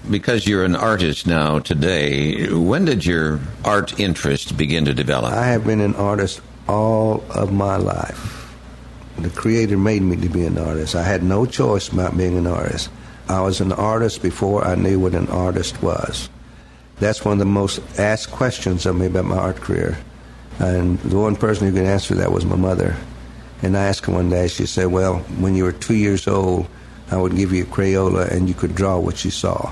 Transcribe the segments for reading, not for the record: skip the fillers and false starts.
because you're an artist now today, when did your art interest begin to develop? I have been an artist all of my life. The Creator made me to be an artist. I had no choice about being an artist. I was an artist before I knew what an artist was. That's one of the most asked questions of me about my art career. And the one person who could answer that was my mother. And I asked her one day, she said, well, when you were 2 years old, I would give you a Crayola and you could draw what you saw.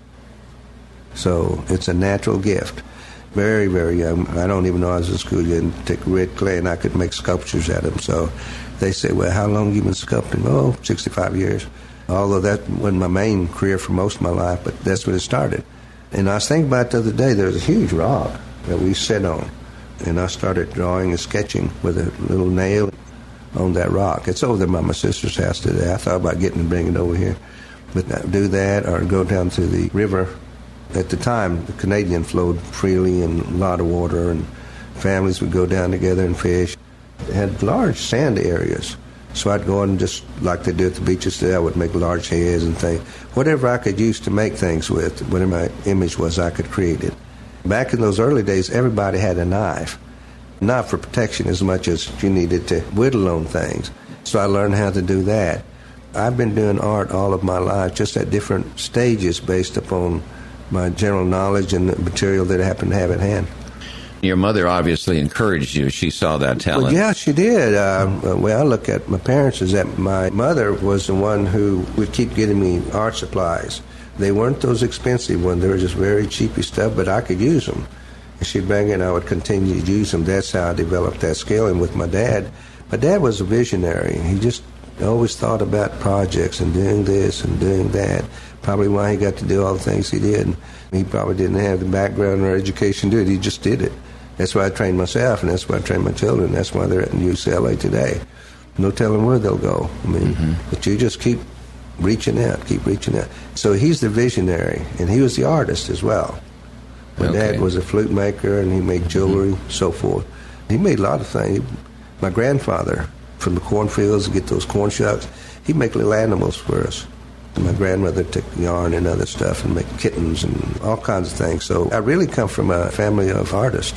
So it's a natural gift. Very, very young. I don't even know I was in school yet. Take red clay and I could make sculptures out of them. So they say, well, how long have you been sculpting? Oh, 65 years. Although that wasn't my main career for most of my life, but that's when it started. And I was thinking about the other day, there was a huge rock that we sat on. And I started drawing and sketching with a little nail on that rock. It's over there by my sister's house today. I thought about getting and bringing it over here. But do that or go down to the river. At the time, the Canadian flowed freely and a lot of water, and families would go down together and fish. It had large sand areas. So I'd go and just like they do at the beaches today, I would make large heads and things. Whatever I could use to make things with, whatever my image was, I could create it. Back in those early days, everybody had a knife. Not for protection as much as you needed to whittle on things. So I learned how to do that. I've been doing art all of my life, just at different stages based upon my general knowledge and the material that I happen to have at hand. Your mother obviously encouraged you. She saw that talent. Well, yeah, she did. The way I look at my parents is that my mother was the one who would keep getting me art supplies. They weren't those expensive ones. They were just very cheapy stuff, but I could use them. And she'd bring it, and I would continue to use them. That's how I developed that skill. And with my dad was a visionary. He just always thought about projects and doing this and doing that. Probably why he got to do all the things he did. He probably didn't have the background or education to do it. He just did it. That's why I trained myself, and that's why I trained my children. That's why they're at UCLA today. No telling where they'll go. I mean, but you just keep reaching out, keep reaching out. So he's the visionary, and he was the artist as well. My dad was a flute maker, and he made jewelry, so forth. He made a lot of things. My grandfather, from the cornfields to get those corn shucks, he'd make little animals for us. My grandmother took yarn and other stuff and make kittens and all kinds of things. So I really come from a family of artists.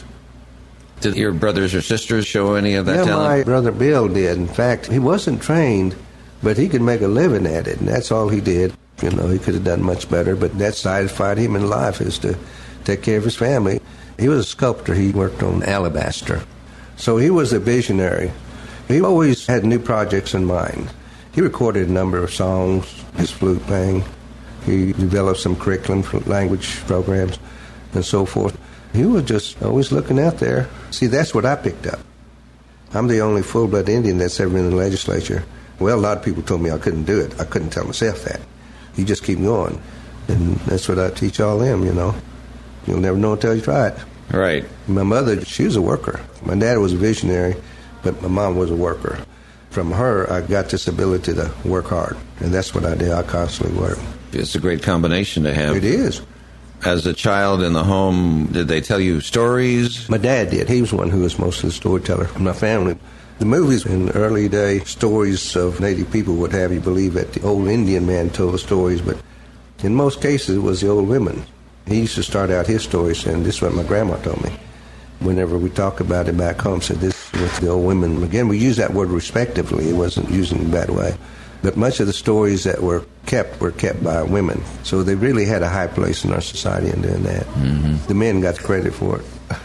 Did your brothers or sisters show any of that talent? My brother Bill did. In fact, he wasn't trained, but he could make a living at it, and that's all he did. You know, he could have done much better, but that satisfied him in life, is to take care of his family. He was a sculptor. He worked on alabaster. So he was a visionary. He always had new projects in mind. He recorded a number of songs, his flute playing. He developed some curriculum for language programs and so forth. He was just always looking out there. See, that's what I picked up. I'm the only full-blood Indian that's ever been in the legislature. Well, a lot of people told me I couldn't do it. I couldn't tell myself that. You just keep going. And that's what I teach all them, you know. You'll never know until you try it. Right. My mother, she was a worker. My dad was a visionary, but my mom was a worker. From her, I got this ability to work hard, and that's what I do. I constantly work. It's a great combination to have. It is. As a child in the home, did they tell you stories? My dad did. He was one who was most of the storyteller in my family. The movies in the early day, stories of Native people would have you believe that the old Indian man told the stories, but in most cases it was the old women. He used to start out his stories saying, this is what my grandma told me. Whenever we talk about it back home, said this is what the old women. Again, we use that word respectively. It wasn't used in a bad way. But much of the stories that were kept by women. So they really had a high place in our society in doing that. The men got the credit for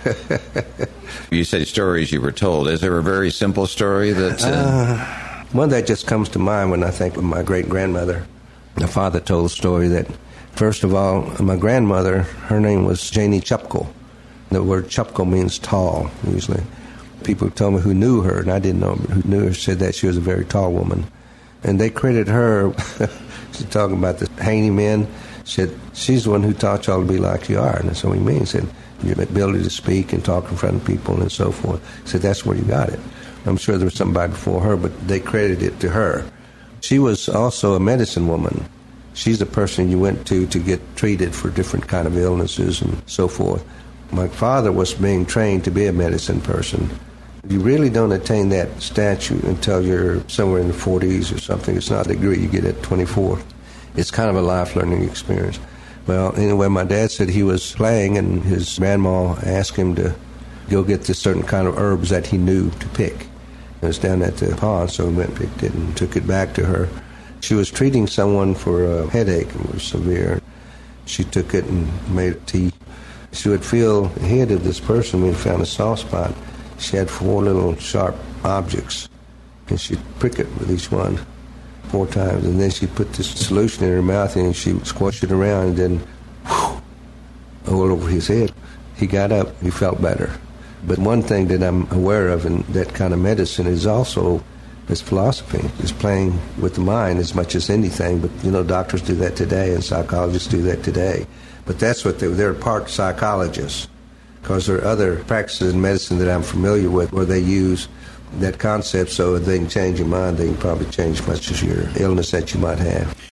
it. You said stories you were told. Is there a very simple story that... One that just comes to mind when I think of my great-grandmother. My father told a story that, first of all, my grandmother, her name was Janie Chupko. The word Chupko means tall, usually. People told me who knew her, and I didn't know who knew her, said that she was a very tall woman. And they credited her, she's talking about the Haney men, said, she's the one who taught y'all to be like you are. And that's what he means. Said, your ability to speak and talk in front of people and so forth. Said, that's where you got it. I'm sure there was somebody before her, but they credited it to her. She was also a medicine woman. She's the person you went to get treated for different kind of illnesses and so forth. My father was being trained to be a medicine person. You really don't attain that stature until you're somewhere in the 40s or something. It's not a degree you get at 24. It's kind of a life learning experience. Well, anyway, my dad said he was playing, and his grandma asked him to go get this certain kind of herbs that he knew to pick. It was down at the pond, so we went and picked it and took it back to her. She was treating someone for a headache. It was severe. She took it and made a tea. She would feel the head of this person when we found a soft spot. She had 4 little sharp objects, and she'd prick it with each one 4 times, and then she'd put this solution in her mouth, and she'd squash it around, and then whew, all over his head. He got up. He felt better. But one thing that I'm aware of in that kind of medicine is also this philosophy, is playing with the mind as much as anything. But, doctors do that today, and psychologists do that today. But that's what they're part psychologists, because there are other practices in medicine that I'm familiar with where they use that concept so if they can change your mind, they can probably change much of your illness that you might have.